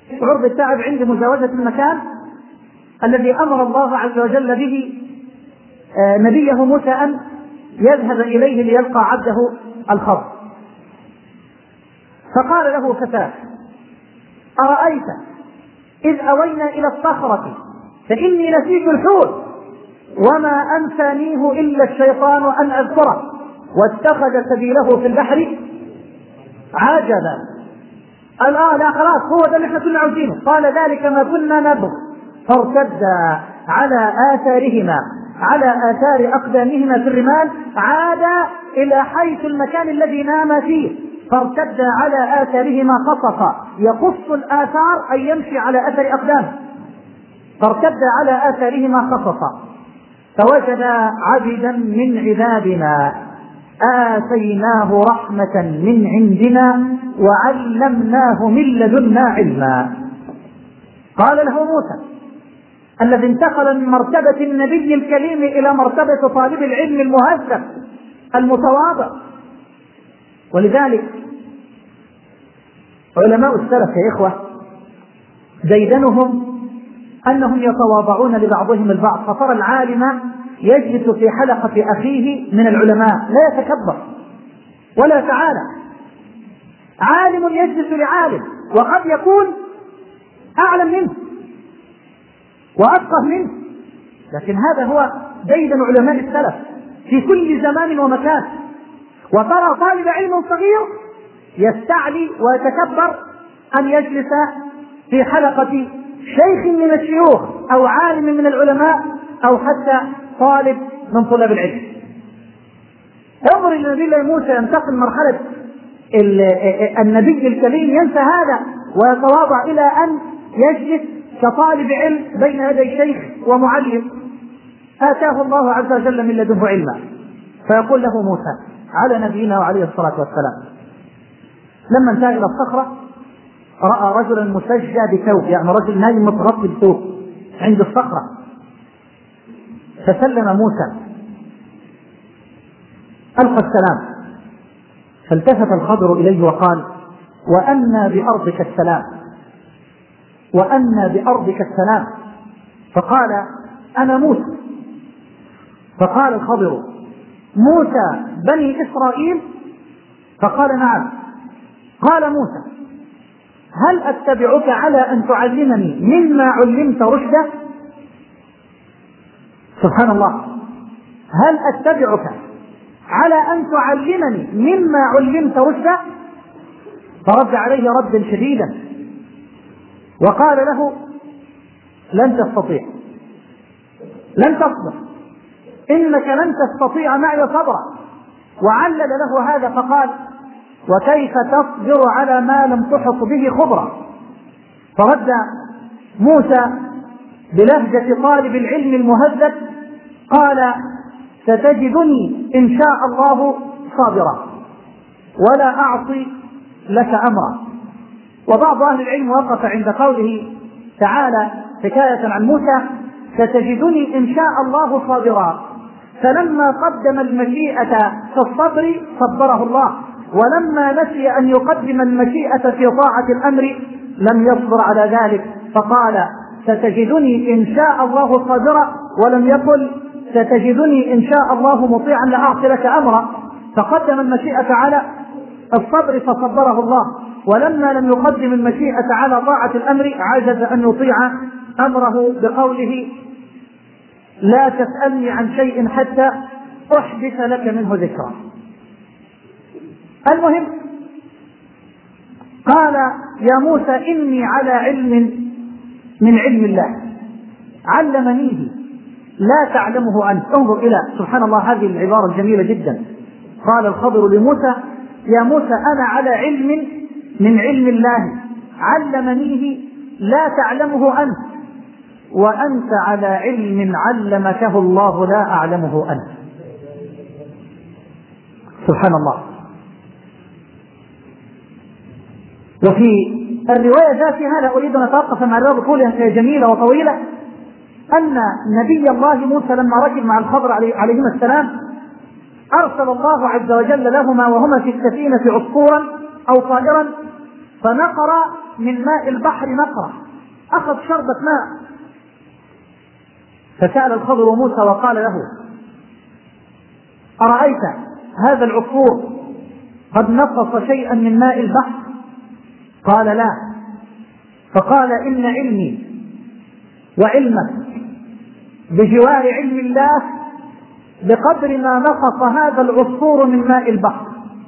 يشعر بالتعب عند مجاوزة المكان الذي أمر الله عز وجل به نبيه موسى أن يذهب إليه ليلقى عبده الخضر. فقال له فتاه: أرأيت إذ أوينا إلى الصخرة فإني نسيت الحوت وما أنسانيه إلا الشيطان أن أذكره واتخذ سبيله في البحر عجبا. لا خلاص، هو ده اللي احنا كنا عاوزينه. قال: ذلك ما كنا نبغي. فارتدا على آثارهما، على آثار أقدامهما في الرمال، عادا إلى حيث المكان الذي نام فيه، فارتدا على آثارهما قصصا، يقص الآثار أي يمشي على أثر أقدامه، فارتدا على آثارهما قصصا فوجد عبدا من عبادنا آتيناه رحمة من عندنا وعلمناه من لدنا علما. قال له موسى الذي انتقل من مرتبة النبي الكريم إلى مرتبة طالب العلم المهذب المتواضع. ولذلك علماء السلف يا إخوة ديدنهم أنهم يتواضعون لبعضهم البعض، فترى العالم يجلس في حلقة أخيه من العلماء لا يتكبر ولا يتعالى. عالم يجلس لعالم وقد يكون أعلم منه وأفقه منه، لكن هذا هو ديدن علماء السلف في كل زمان ومكان. وترى طالب علم صغير يستعلي ويتكبر أن يجلس في حلقة شيخ من الشيوخ أو عالم من العلماء أو حتى طالب من طلاب العلم. انظر إلى نبي الله موسى ينتقل مرحلة النبي الكريم، ينسى هذا ويتواضع إلى أن يجلس كطالب علم بين يدي شيخ ومعلم آتاه الله عز وجل من لدنه علما. فيقول له موسى على نبينا وعليه الصلاة والسلام: لما انتهى إلى الصخرة رأى رجلا مسجى بثوب، يعني رجل نايم متغطي بثوب عند الصخرة، فسلم موسى ألقى السلام، فالتفت الخضر إليه وقال: وأنى بأرضك السلام، وأنى بأرضك السلام. فقال: أنا موسى. فقال الخضر: موسى بني إسرائيل؟ فقال: نعم. قال موسى: هل أتبعك على أن تعلمني مما علمت رشدا؟ سبحان الله، هل أتبعك على أن تعلمني مما علمت رشدا؟ فرد عليه ردا شديدا وقال له: لن تستطيع، لن تصبر، إنك لن تستطيع معي صبرا. وعلل له هذا فقال: وكيف تصبر على ما لم تحط به خبرا؟ فرد موسى بلهجة طالب العلم المهذب قال: ستجدني إن شاء الله صابرا ولا أعصي لك أمرا. وبعض أهل العلم وقف عند قوله تعالى حكاية عن موسى: ستجدني إن شاء الله صابرا، فلما قدم المشيئة في الصبر صبره الله، ولما نسي أن يقدم المشيئة في طاعة الأمر لم يصبر على ذلك، فقال: ستجدني إن شاء الله صابرا، ولم يقل ستجدني إن شاء الله مطيعا لا أعصي لك أمرا. فقدم المشيئة على الصبر فصبره الله، ولما لم يقدم المشيئة على طاعة الأمر عجز أن يطيع أمره بقوله: لا تسألني عن شيء حتى أحدث لك منه ذكرا. المهم قال: يا موسى إني على علم من علم الله علمنيه لا تعلمه أنت. انظر إلى سبحان الله هذه العبارة الجميلة جدا. قال الخضر لموسى: يا موسى أنا على علم من علم الله علمنيه لا تعلمه أنت، وأنت على علم علمكه الله لا أعلمه أنت. سبحان الله. وفي الرواية ذاتها لا أريد أن أتوقف مع الرواية بطولها فهي جميلة وطويلة، أن نبي الله موسى لما ركب مع الخضر عليهما السلام أرسل الله عز وجل لهما وهما في السفينة عصفورا أو طائرا فنقر من ماء البحر نقرة، أخذ شربة ماء. فسأل الخضر موسى وقال له: أرأيت هذا العصفور قد نقص شيئا من ماء البحر؟ قال: لا. فقال: إن علمي وعلمك بجوار علم الله بقدر ما نقص هذا العصفور من ماء البحر.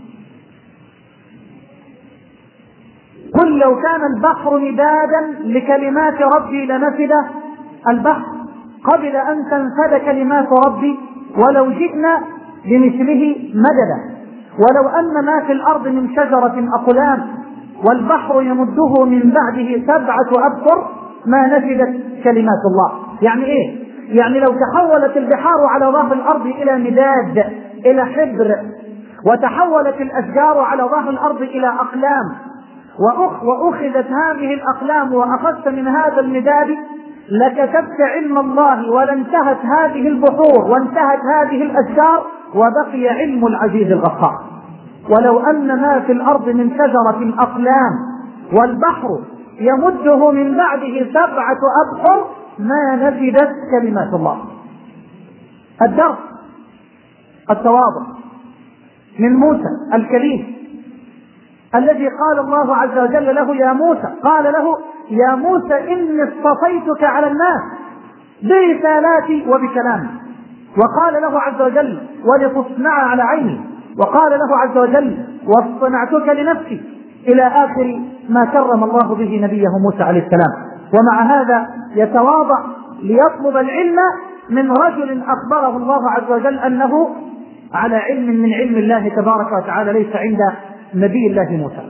قل لو كان البحر مدادا لكلمات ربي لنفد البحر قبل أن تنفد كلمات ربي ولو جئنا بمثله مددا. ولو أن ما في الأرض من شجرة أقلام والبحر يمده من بعده 7 أبحر ما نفدت كلمات الله. يعني إيه؟ يعني لو تحولت البحار على ظهر الأرض إلى مداد، إلى حبر، وتحولت الأشجار على ظهر الأرض إلى أقلام، وأخذت هذه الأقلام وأخذت من هذا المداد، لكتبت علم الله ولانتهت هذه البحور وانتهت هذه الأشجار وبقي علم العزيز الغفار. ولو أن ما في الأرض من شجرة أقلام والبحر يمده من بعده 7 أبحر ما نفدت كلمات الله. الدرس التواضع من موسى الكليم الذي قال الله عز وجل له: يا موسى، قال له: يا موسى إني اصطفيتك على الناس برسالاتي وبكلامي. وقال له عز وجل: ولتصنع على عيني. وقال له عز وجل: واصطنعتك لنفسي، إلى آخر ما كرم الله به نبيه موسى عليه السلام. ومع هذا يتواضع ليطلب العلم من رجل أخبره الله عز وجل أنه على علم من علم الله تبارك وتعالى ليس عند نبي الله موسى.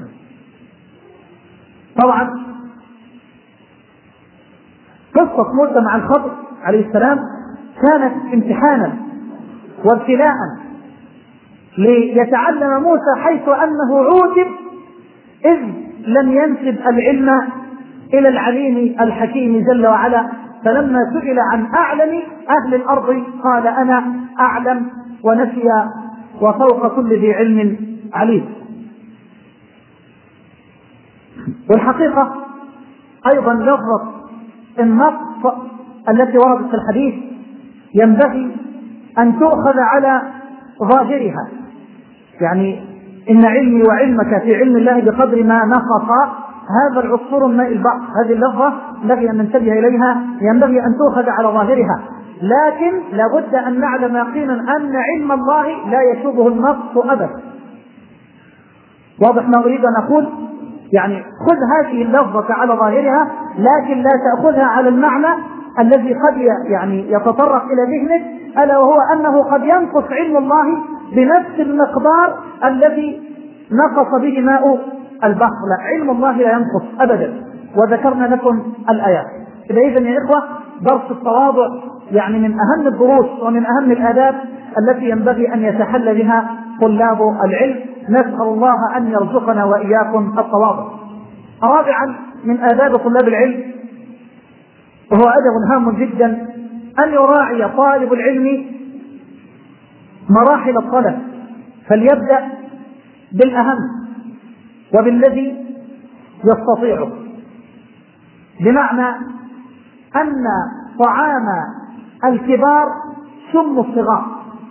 طبعا قصة موسى مع الخضر عليه السلام كانت امتحانا وابتلاء ليتعلم موسى، حيث أنه عوتب إذ لم ينسب العلم إلى العليم الحكيم جل وعلا. فلما سئل عن أعلم أهل الأرض قال: أنا أعلم، ونسي وفوق كل ذي علم عليم. والحقيقة أيضا لفظة النص التي وردت في الحديث ينبغي أن تؤخذ على ظاهرها، يعني إن علمي وعلمك في علم الله بقدر ما نقص هذا العصفور من ماء البحر. هذه اللفظة ينبغي أن ننتبه إليها، ينبغي أن تؤخذ على ظاهرها، لكن لابد أن نعلم يقينا أن علم الله لا يشوبه النص أبدا. واضح ما أريد أن أقول؟ يعني خذ هذه اللفظة على ظاهرها، لكن لا تأخذها على المعنى الذي قد يعني يتطرق إلى ذهنك، ألا وهو أنه قد ينقص علم الله بنفس المقدار الذي نقص به ماء البحر. لا، علم الله لا ينقص أبدا، وذكرنا لكم الآيات. إذن يا إخوة، درس التواضع يعني من أهم الدروس ومن أهم الآداب التي ينبغي أن يتحلى بها طلاب العلم. نسأل الله أن يرزقنا وإياكم التواضع. رابعا من آداب طلاب العلم، وهو أدب هام جدا، أن يراعي طالب العلم مراحل الطلب، فليبدأ بالأهم وبالذي يستطيعه. بمعنى أن طعام الكبار سم الصغار،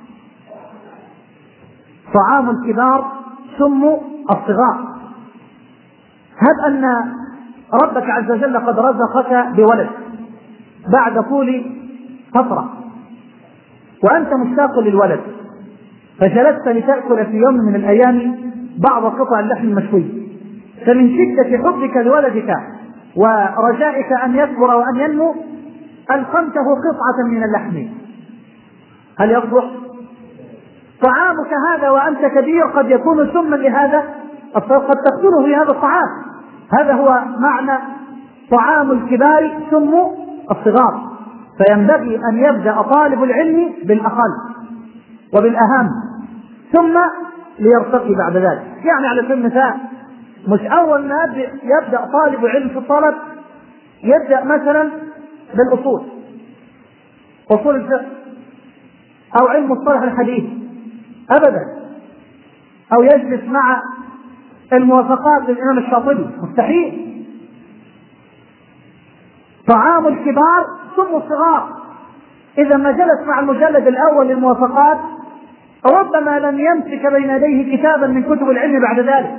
طعام الكبار سم الصغار. هب أن ربك عز وجل قد رزقك بولد بعد طول فترة، وأنت مشتاق للولد، فجلست لتأكل في يوم من الأيام بعض قطع اللحم المشوي، فمن شدة حبك لولدك ورجائك أن يكبر وأن ينمو ألقمته قطعة من اللحم، هل يصلح؟ طعامك هذا وأنت كبير قد يكون سما لهذا، قد تقتله لهذا الطعام. هذا هو معنى طعام الكبار سم الصغار. فينبغي أن يبدأ طالب العلم بالأقل وبالأهم ثم ليرتقي بعد ذلك. يعني على سبيل المثال، مش أول ما يبدأ طالب علم في الطلب يبدأ مثلا بالأصول، أصول الفقه أو علم مصطلح الحديث أبدا، أو يجلس مع الموافقات للإمام الشاطبي، مستحيل. طعام الكبار سم الصغار. إذا ما جلس مع المجلد الأول للموافقات ربما لم يمسك بين يديه كتابا من كتب العلم بعد ذلك،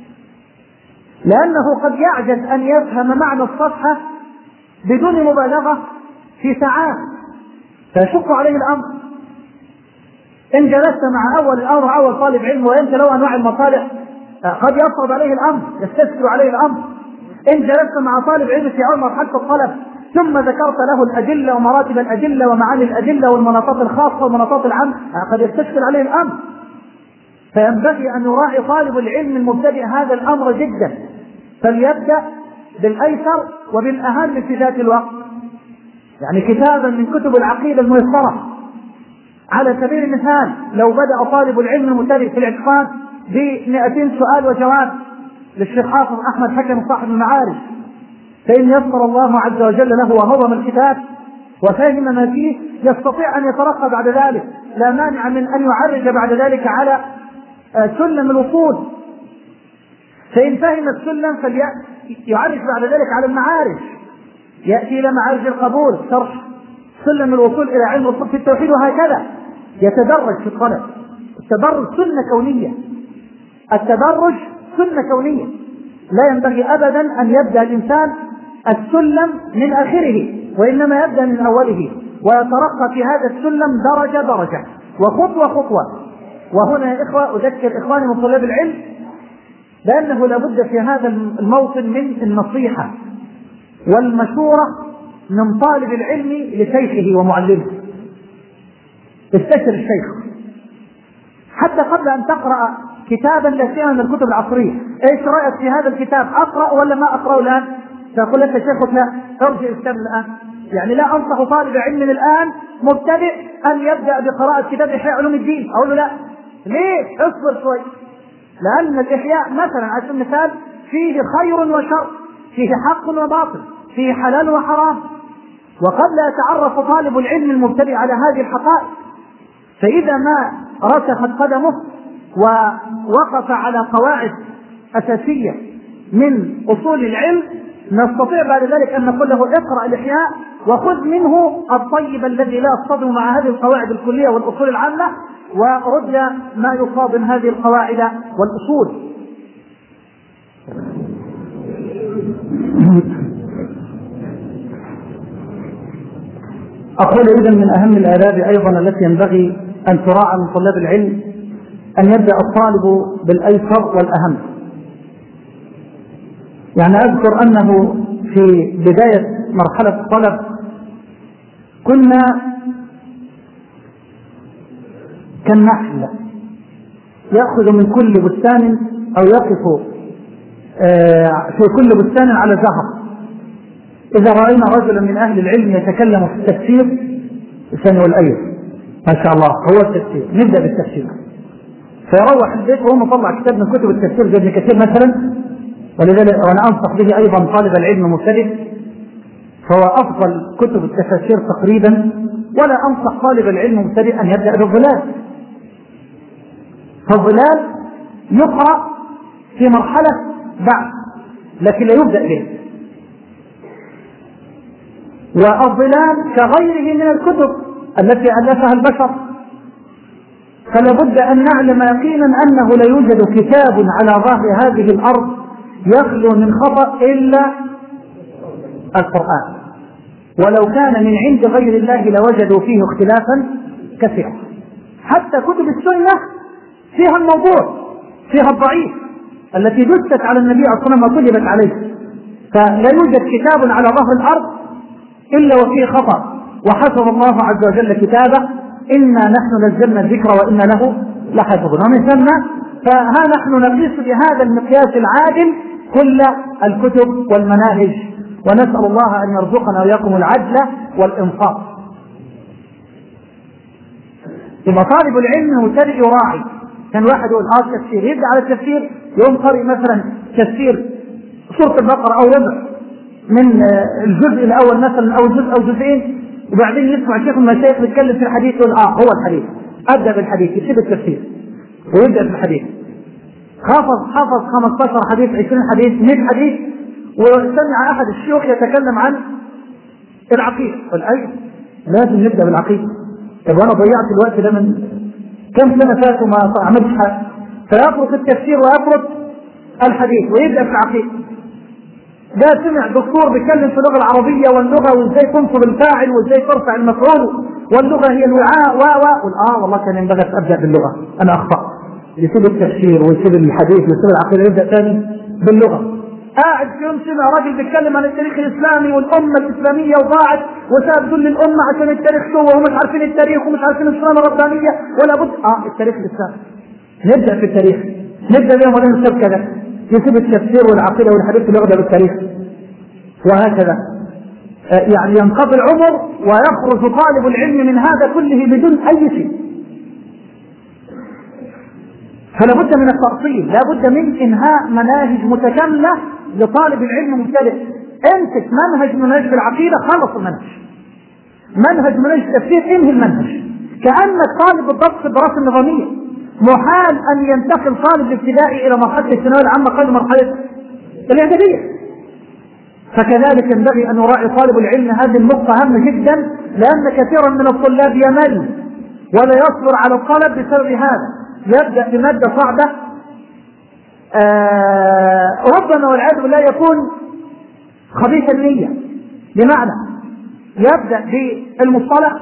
لأنه قد يعجز أن يفهم معنى الصفحة بدون مبالغة في ساعات، فيشق عليه الأمر. إن جلست مع أول طالب علم وأنت له أنواع المصالح قد يصعب عليه الأمر، يستسهل عليه الأمر. إن جلست مع طالب علم في أول مرحلة الطلب ثم ذكرت له الأدلة ومراتب الأدلة ومعاني الأدلة والمناطات الخاصة والمناطات العامة قد يستسهل عليه الأمر. فينبغي أن يراعي طالب العلم المبتدئ هذا الأمر جدا، فليبدأ بالأيسر وبالأهم في ذات الوقت. يعني كتابا من كتب العقيدة الميسرة على سبيل المثال، لو بدأ طالب العلم المبتدئ في الاعتقاد ب200 سؤال وجواب للشيخ حافظ أحمد حكم صاحب المعارف، فإن يسر الله عز وجل له وهضم الكتاب وفهم ما فيه يستطيع أن يترقى بعد ذلك، لا مانع من أن يعرج بعد ذلك على سلم الوصول. فإن فهم السلم فليعرج بعد ذلك على المعارج، يأتي إلى معارج القبول، شرح سلم الوصول إلى علم الأصول في التوحيد، وهكذا يتدرج في الطلب. التدرج سنة كونية، التدرج سنة كونية، لا ينبغي أبدا أن يبدأ الإنسان السلم من آخره، وإنما يبدأ من أوله ويترقى في هذا السلم درجة درجة وخطوة خطوة. وهنا يا إخوة أذكر إخواني من طلاب العلم بأنه لابد في هذا الموطن من النصيحة والمشورة من طالب العلم لشيخه ومعلمه. استشر الشيخ حتى قبل أن تقرأ كتابا لا سيما من الكتب العصرية. ايش رأيك في هذا الكتاب؟ أقرأ ولا ما أقرأ الآن؟ تقول لك شيخك لا، ارجع الكتاب الآن. يعني لا أنصح طالب علم الآن مبتدئ أن يبدأ بقراءة كتاب إحياء علوم الدين. أقول له لا، ليه؟ اصبر شوي، لأن الإحياء مثلا على سبيل المثال فيه خير وشر، فيه حق وباطل، فيه حلال وحرام، وقد لا يتعرف طالب العلم المبتدئ على هذه الحقائق. فإذا ما رسخت قدمه ووقف على قواعد أساسية من أصول العلم نستطيع بعد ذلك أن نقول له اقرأ الإحياء وخذ منه الطيب الذي لا يصطدم مع هذه القواعد الكلية والأصول العامة، ورد ما يصادم هذه القواعد والأصول. أقول إذن من أهم الآداب أيضا التي ينبغي أن تراعى من طلاب العلم أن يبدأ الطالب بالأيسر والأهم. يعني أذكر أنه في بداية مرحلة الطلب كنا كالنحل يأخذ من كل بستان أو يقف في كل بستان على زهر. إذا رأينا رجلا من أهل العلم يتكلم في التفسير الثاني والأيض ما شاء الله هو التفسير، نبدأ بالتفسير، فيروح البيت وهو مطلع كتاب من كتب التفسير زي ابن كثير مثلا. ولذلك وأنا أنصح به أيضا طالب العلم المبتدئ، فهو أفضل كتب التفسير تقريبا. ولا أنصح طالب العلم المبتدئ أن يبدأ بالظلال، فالظلال يقرأ في مرحلة بعد لكن لا يبدأ به. والظلال كغيره من الكتب التي ألفها البشر، فلا بد أن نعلم يقينا أنه لا يوجد كتاب على ظهر هذه الأرض يخلو من خطأ إلا القرآن، ولو كان من عند غير الله لوجدوا فيه اختلافا كثيرا. حتى كتب السنة فيها الموضوع، فيها الضعيف التي دست على النبي صلى الله عليه وسلم وكذبت عليه. فلا يوجد كتاب على ظهر الأرض إلا وفيه خطأ، وحفظ الله عز وجل كتابه إنا نحن نزلنا الذكر وإنا له لحافظون. ومن ثم فها نحن نقيس بهذا المقياس العادل كل الكتب والمناهج، ونسأل الله أن يرزقنا وإياكم العدل والإنصاف. يبقى طالب العلم مبتدئ يراعي. كان واحد يقول التفسير، يبدأ على التفسير يوم قرئ مثلا تفسير سورة البقرة أو ربع من الجزء الأول مثلا أو جزء أو جزئين، وبعدين يسمع شيخ من المشايخ يتكلم في الحديث يقول هو الحديث، أبدأ بالحديث، يسيب التفسير ويبدأ بالحديث. حفظ 15 حديث 20 حديث 100 حديث، وسمع أحد الشيوخ يتكلم عن العقيدة، قال أي لازم نبدأ بالعقيدة. طب وأنا ضيعت الوقت ده من كم سنة فاتوا ما عملتش حاجة، فيفرط التفسير ويفرط الحديث ويبدأ في العقيدة. ده سمع دكتور بيتكلم في اللغة العربية واللغة وازاي تنصب الفاعل وازاي ترفع المفعول واللغة هي الوعاء والله كان ينبغي أبدأ باللغة، أنا أخطأ. يسيب التفسير ويسيب الحديث ويسيب العقيدة يبدأ ثاني باللغة. قاعد في يوم سمع راجل بيتكلم عن التاريخ الإسلامي والأمة الإسلامية وضاعت وساب كل الأمة عشان التاريخ سوى ومش عارفين التاريخ ومش عارفين السنة الربانية ولا بد التاريخ الإسلامي. نبدأ في التاريخ، نبدأ بيوم ولين نسيب كذا، يسيب التفسير والعقيدة والحديث اللي بالتاريخ، وهكذا يعني ينقضي العمر ويخرج طالب العلم من هذا كله بدون أي شيء. فلا بد من التأصيل، لا بد من إنهاء مناهج متكاملة لطالب العلم مبتدئ. امسك منهج العقيدة، خلص المنهج. منهج التفسير، انهي المنهج. كأنك طالب بالضبط في الدراسة النظامية، محال أن ينتقل طالب الابتدائي إلى مرحلة الثانوية العامة قبل مرحلة الإعدادية. فكذلك ينبغي أن يراعي طالب العلم هذه النقطة هامة جدا، لأن كثيرا من الطلاب يمل ولا يصبر على الطلب بسبب هذا. يبدأ بمادة صعبة ربما والعياذ بالله يكون خبيث النية، بمعنى يبدأ بالمصطلح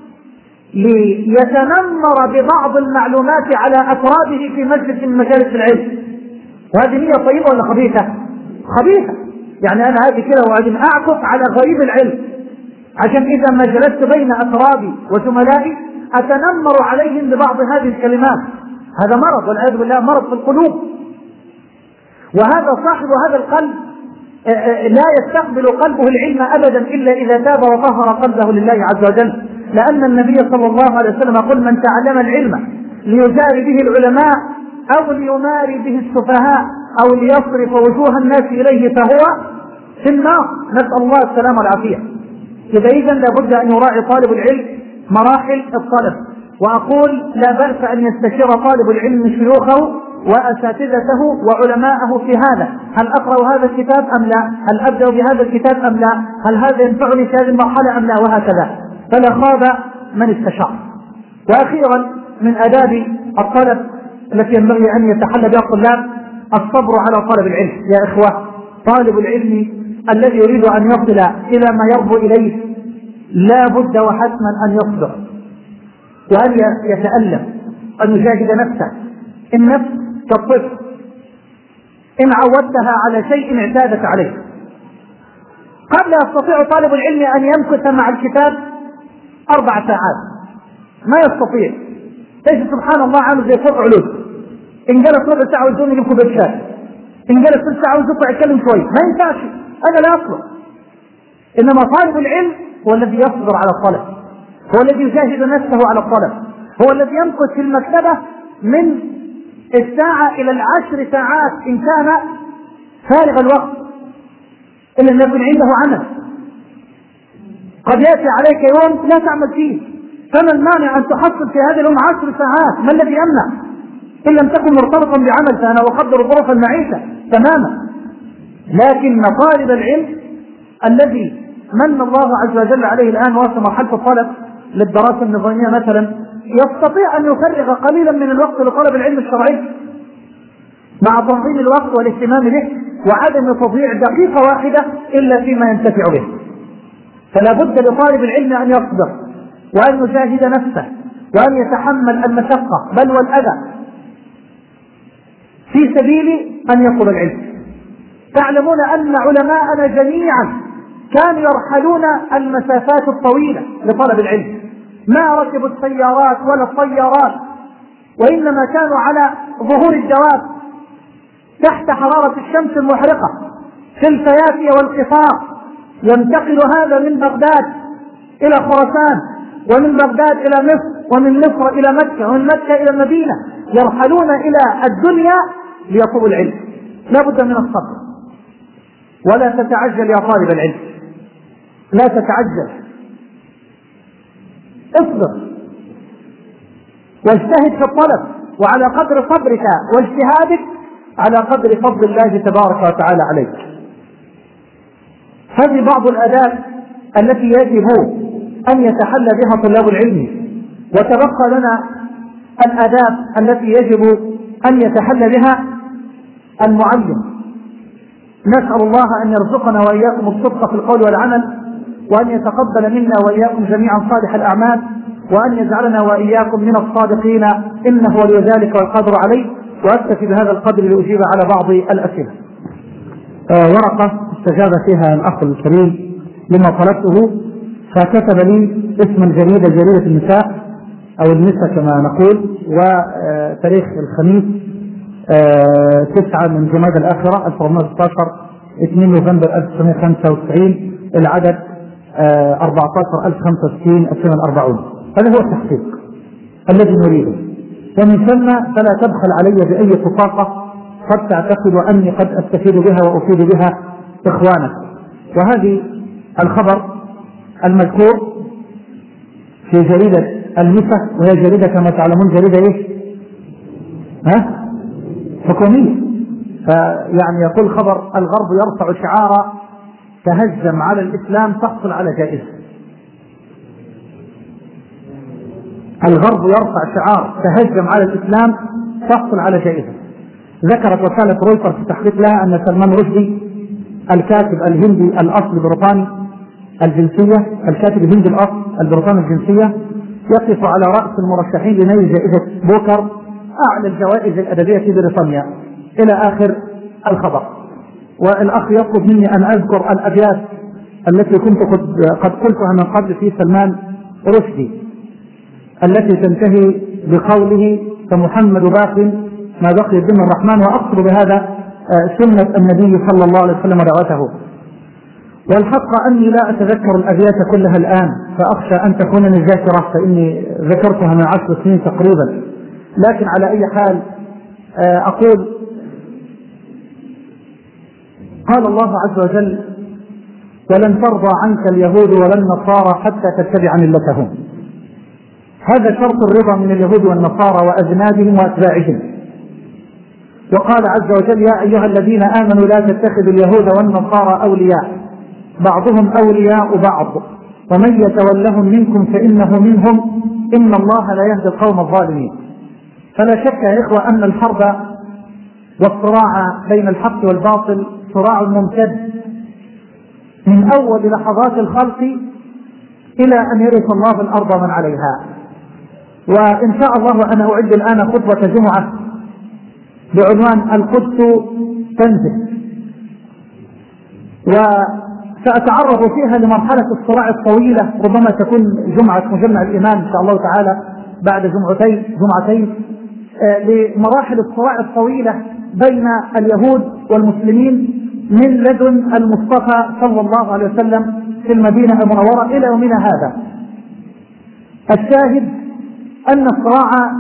ليتنمر ببعض المعلومات على أفراده في مجلس من مجالس العلم، وهذه نية طيبة ولا خبيثة؟ خبيثة. يعني أنا هذه كده وبعدين أعكف على غريب العلم عشان إذا ما جلست بين أفرادي وزملائي أتنمر عليهم ببعض هذه الكلمات. هذا مرض والعياذ بالله، مرض في القلوب. وهذا صاحب هذا القلب لا يستقبل قلبه العلم أبدا إلا إذا تاب وطهر قلبه لله عز وجل، لأن النبي صلى الله عليه وسلم يقول: من تعلم العلم ليجاري به العلماء أو ليماري به السفهاء أو ليصرف وجوه الناس إليه فهو في النار. نسأل الله السلامة والعافية. إذا لابد أن يراعي طالب العلم مراحل الطلب، وأقول لا بأس أن يستشير طالب العلم شيوخه وأساتذته وعلماءه في هذا: هل أقرأ هذا الكتاب أم لا؟ هل أبدأ بهذا الكتاب أم لا؟ هل هذا ينفعني في هذه المرحلة أم لا؟ وهكذا، فلا خاب من استشار. وأخيرا من آداب الطلب التي ينبغي أن يتحلى بها الطلاب الصبر على طلب العلم. يا إخوة، طالب العلم الذي يريد أن يصل إلى ما يربو إليه لا بد وحتما أن يصبر وأن يتألم، أن يجاهد نفسه. النفس كالطفل، إن عودتها على شيء اعتادت عليه. قد لا يستطيع طالب العلم أن يمكث مع الكتاب 4 ساعات، ما يستطيع. ليس سبحان الله عامل زي فوق علوم، إن جلس ربع ساعة ويزون يجيب كوباية شاي، إن جلس 3 ساعة ويزون يتكلم شوي، ما ينفعش، هذا لا يصلح. إنما طالب العلم هو الذي يصبر على الطلب، هو الذي يجاهد نفسه على الطلب، هو الذي يمكث في المكتبة من 1 إلى 10 ساعات إن كان فارغ الوقت، إلا أن يكون عنده عمل. قد يأتي عليك يوم لا تعمل فيه، فما المانع أن تحصل في هذا اليوم 10 ساعات؟ ما الذي يمنع؟ إن لم تكن مرتبطا بعمل، فأنا أقدر ظروف المعيشة تماما. لكن طالب العلم الذي من الله عز وجل عليه الآن وصل مرحلة الطلب للدراسة النظامية مثلا، يستطيع أن يفرغ قليلا من الوقت لطلب العلم الشرعي مع تنظيم الوقت والاهتمام به وعدم تضييع دقيقة واحدة إلا فيما ينتفع به. فلا بد لطالب العلم أن يصبر وأن يجاهد نفسه وأن يتحمل المشقة بل والأذى في سبيل أن يطلب العلم. تعلمون أن علماءنا جميعا كانوا يرحلون المسافات الطويلة لطلب العلم، ما ركبوا السيارات ولا الطيارات، وإنما كانوا على ظهور الدواب تحت حرارة الشمس المحرقة في الفيافي والقفار. ينتقل هذا من بغداد إلى خراسان، ومن بغداد إلى مصر، ومن مصر إلى مكة، ومن مكة إلى المدينة، يرحلون إلى الدنيا ليطلبوا العلم. لا بد من الصبر، ولا تتعجل يا طالب العلم، لا تتعجل، اصبر واجتهد في الطلب، وعلى قدر صبرك واجتهادك على قدر فضل الله تبارك وتعالى عليك. هذه بعض الآداب التي يجب أن يتحلى بها طلاب العلم، وتبقى لنا الآداب التي يجب أن يتحلى بها المعلم. نسأل الله أن يرزقنا وإياكم الصدق في القول والعمل، وأن يتقبل منا وإياكم جميعا صالح الأعمال، وأن يجعلنا وإياكم من الصادقين إنه ولي ذلك والقادر عليه. وأكتفي بهذا القدر لأجيب على بعض الأسئلة. ورقة استجاب فيها الأخ الكريم لما طلبته، فكتب لي اسم الجريدة، جريدة النساء أو النساء كما نقول، وتاريخ الخميس 9 من جمادى الآخرة 1416 2 نوفمبر 1995، العدد 14065 2040. هذا هو التحقيق الذي نريده، ومن ثم فلا تبخل علي بأي طاقة قد تعتقد أني قد أستفيد بها وأفيد بها إخوانك. وهذه الخبر المذكور في جريدة النساء، وهي جريدة كما تعلمون جريدة إيش؟ حكومية. فيعني يقول خبر الغرب يرفع شعار تهجم على الإسلام تحصل على جائزة. الغرب يرفع شعار تهجم على الإسلام تحصل على جائزة. ذكرت وكالة رويترز في تحقيق لها أن سلمان رشدي الكاتب الهندي الأصل البريطاني الجنسية، الكاتب الهندي الأصل البريطاني الجنسية، يقف على رأس المرشحين لنيل جائزة بوكر، أعلى الجوائز الأدبية في بريطانيا، إلى آخر الخبر. والأخ يطلب مني أن أذكر الأبيات التي كنت قد قلتها من قبل في سلمان رشدي، التي تنتهي بقوله فمحمد باق ما بقي الدين الرحمن، وأقصد بهذا سنة النبي صلى الله عليه وسلم ودعوته. والحق أني لا أتذكر الأبيات كلها الآن، فأخشى أن تكون من الذاكرة، فإني ذكرتها من 10 سنين تقريبا. لكن على أي حال أقول قال الله عز وجل ولن ترضى عنك اليهود ولا النصارى حتى تتبع ملتهم. هذا شرط الرضا من اليهود والنصارى وأذنابهم وأتباعهم. وقال عز وجل يا أيها الذين آمنوا لا تتخذوا اليهود والنصارى أولياء بعضهم أولياء بعض ومن يتولهم منكم فإنه منهم إن الله لا يهدي القوم الظالمين. فلا شك يا إخوة أن الحرب والصراع بين الحق والباطل صراع ممتد من أول لحظات الخلق إلى أن يرث الله الأرض من عليها. وإن شاء الله أنا أعد الآن خطبة جمعة بعنوان القدس تنزل، وسأتعرض فيها لمرحلة الصراع الطويلة، ربما تكون جمعة مجمع الإمام إن شاء الله تعالى بعد جمعتين لمراحل الصراع الطويلة بين اليهود والمسلمين من لدن المصطفى صلى الله عليه وسلم في المدينة المنورة إلى يومنا هذا. الشاهد أن الصراع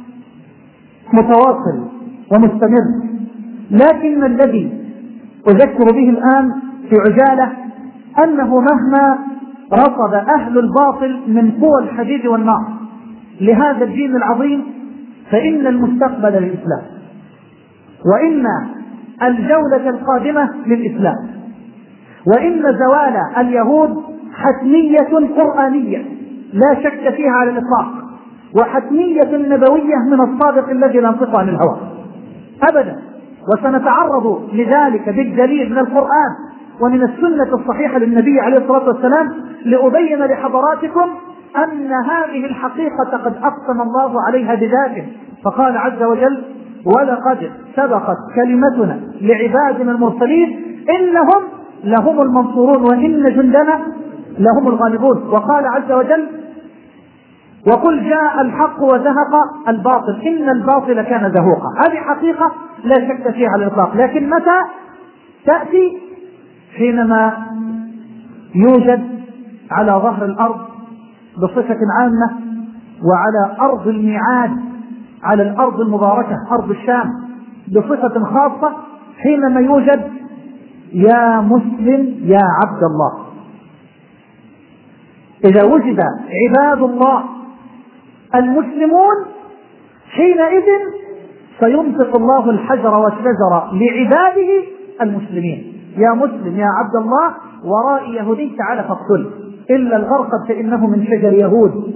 متواصل ومستمر، لكن الذي أذكر به الآن في عجالة أنه مهما رصد أهل الباطل من قوى الحديد والنار لهذا الدين العظيم فإن المستقبل للإسلام، وإن الجولة القادمة للإسلام، وإن زوال اليهود حتمية قرآنية لا شك فيها على الإطلاق، وحتمية نبوية من الصادق الذي لا ينطق عن الهوى أبدا. وسنتعرض لذلك بالدليل من القرآن ومن السنة الصحيحة للنبي عليه الصلاة والسلام لأبين لحضراتكم أن هذه الحقيقة قد أقسم الله عليها بذاته، فقال عز وجل ولقد سبقت كلمتنا لعبادنا المرسلين إنهم لهم المنصورون وإن جندنا لهم الغالبون. وقال عز وجل وقل جاء الحق وزهق الباطل إن الباطل كان زهوقا. هذه حقيقة لا شك فيها على الإطلاق، لكن متى تأتي؟ حينما يوجد على ظهر الأرض بصفة عامة وعلى أرض الميعاد، على الأرض المباركة أرض الشام بصفة خاصة، حينما يوجد يا مسلم يا عبد الله. إذا وجد عباد الله المسلمون حينئذ سينطق الله الحجر والشجر لعباده المسلمين. يا مسلم يا عبد الله ورائي يهودي تعال فاقتله، إلا الغرقد فإنه من شجر يهود.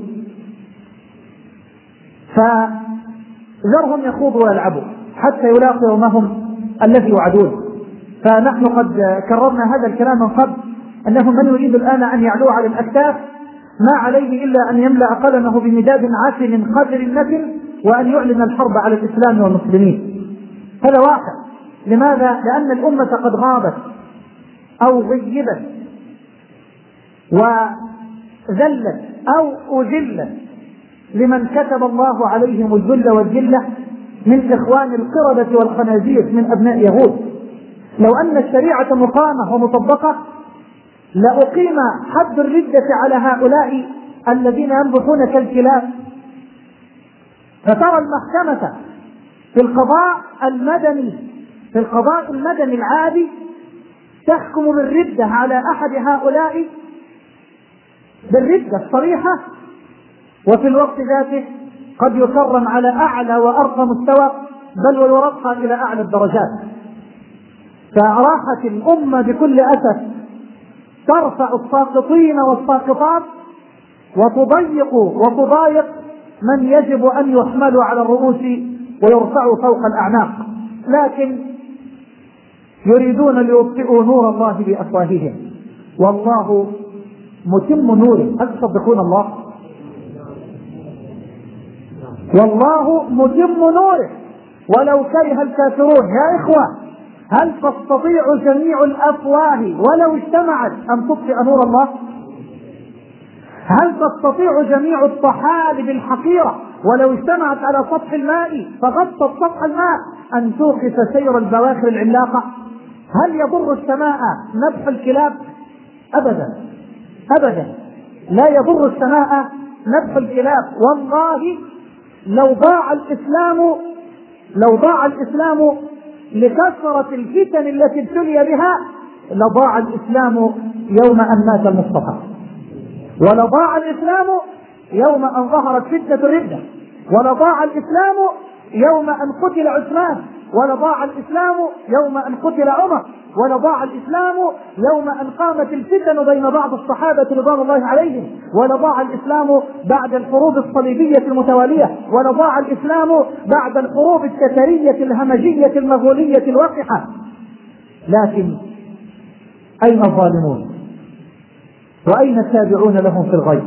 فذرهم يخوضوا ويلعبوا حتى يلاقوا يومهم الذي يوعدون. فنحن قد كررنا هذا الكلام من قبل، أنه من يريد الآن أن يعلو على الأكتاف ما عليه إلا أن يملأ قلمه بمداد عسل قدر النتن وأن يعلن الحرب على الإسلام والمسلمين. هذا واقع. لماذا؟ لأن الأمة قد غابت أو غيبت وذلت أو أذلت لمن كتب الله عليهم الذل والذلة من إخوان القردة والخنازير من أبناء يهود. لو أن الشريعة مقامة ومطبقة لأقيم حد الردة على هؤلاء الذين ينبحون كالكلاب. فترى المحكمة في القضاء المدني العادي تحكم بالردة على أحد هؤلاء بالردة الصريحة، وفي الوقت ذاته قد يكرم على أعلى وأرقى مستوى، بل ويرقى إلى أعلى الدرجات. فراحت الأمة بكل أسف ترفع الساقطين والساقطات وتضايق من يجب أن يحملوا على الرؤوس ويرفعوا فوق الأعناق، لكن يريدون ليطفئوا نور الله بأفواههم والله متم نوره. هل تصدقون الله؟ والله متم نوره ولو كره الكافرون. يا إخوة، هل تستطيع جميع الأفواه ولو اجتمعت أن تطفئ نور الله؟ هل تستطيع جميع الطحالب الحقيرة ولو اجتمعت على سطح الماء فغطت سطح الماء أن توقف سير البواخر العملاقة؟ هل يضر السماء نبح الكلاب؟ أبدا أبدا، لا يضر السماء نبح الكلاب. والله لو ضاع الإسلام لكثرة الفتن التي ابتلي بها لضاع الإسلام يوم أن مات المصطفى، ولضاع الإسلام يوم أن ظهرت فتنة الردة، ولضاع الإسلام يوم أن قتل عثمان، ولضاع الإسلام يوم أن قتل عمر، ولضاع الإسلام يوم أن قامت الفتن بين بعض الصحابة رضوان الله عليهم، ولضاع الإسلام بعد الحروب الصليبية المتوالية، ولضاع الإسلام بعد الحروب التترية الهمجية المغولية الوقحة. لكن أين الظالمون؟ وأين التابعون لهم في الغيب؟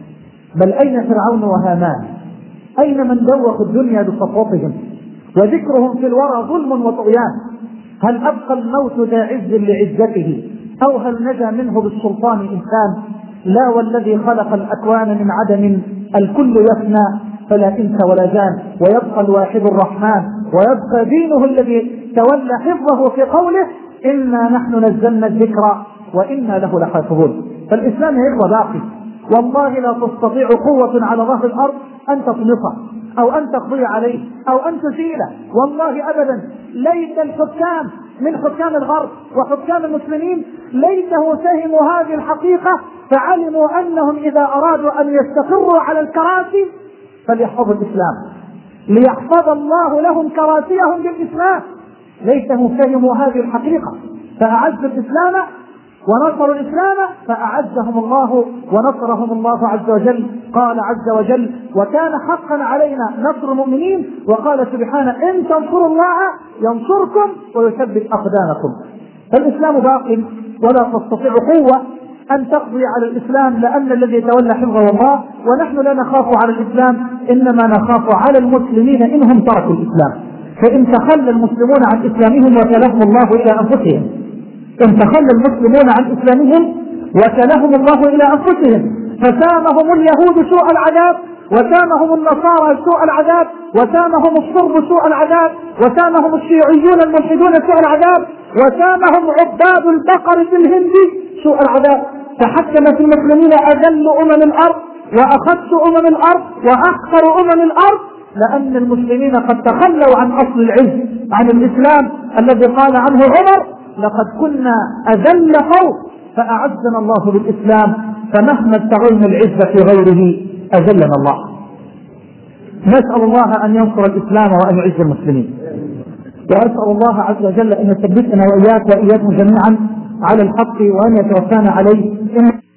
بل أين فرعون وهامان؟ أين من دوخوا الدنيا بسطوتهم وذكرهم في الورى ظلم وطغيان؟ هل أبقى الموت ذا عز لعزته أو هل نجا منه بالسلطان إنسان؟ لا، والذي خلق الأكوان من عدم الكل يفنى فلا إنس ولا جان، ويبقى الواحد الرحمن ويبقى دينه الذي تولى حفظه في قوله إنا نحن نزلنا الذكر وإنا له لحافظون. فالإسلام يبقى باقي. والله لا تستطيع قوة على ظهر الأرض أن تطمسه أو أن تقضي عليه أو أن تزيله، والله أبدا. ليت الحكام من حكام الغرب وحكام المسلمين ليته فهموا هذه الحقيقة فعلموا أنهم إذا أرادوا أن يستقروا على الكراسي فليحفظوا الإسلام ليحفظ الله لهم كراسيهم بالإسلام. ليتهم فهموا هذه الحقيقة فأعزوا الإسلام ونصروا الإسلام فأعزهم الله ونصرهم الله عز وجل. قال عز وجل وكان حقا علينا نصر المؤمنين، وقال سبحانه إن تنصروا الله ينصركم ويثبت أقدامكم. فالإسلام باق ولا تستطيع قوة أن تقضي على الإسلام، لأن الذي يتولى حفظه الله، ونحن لا نخاف على الإسلام إنما نخاف على المسلمين إنهم تركوا الإسلام. فإن تخلى المسلمون عن إسلامهم وكلهم الله إلى أنفسهم، إن تخلى المسلمون عن إسلامهم وكلهم الله إلى أنفسهم، فسامهم اليهود سوء العذاب، وسامهم النصارى سوء العذاب، وسامهم الصرب سوء العذاب، وسامهم الشيوعيون الملحدون سوء العذاب، وسامهم عباد البقر في الهند سوء العذاب. تحكم في المسلمين أذل الأرض وأخس الأرض وأحقر الأرض، لأن المسلمين قد تخلوا عن أصل العز، عن الإسلام الذي قال عنه عمر لقد كنا أذل قوم فأعزنا الله بالإسلام، فمهما ابتغينا العزة في غيره أذلنا الله. نسأل الله أن ينصر الإسلام وأن يعز المسلمين، وأسأل الله عز وجل أن يثبتنا وإياك وإياكم جميعا على الحق وأن يتوفانا عليه.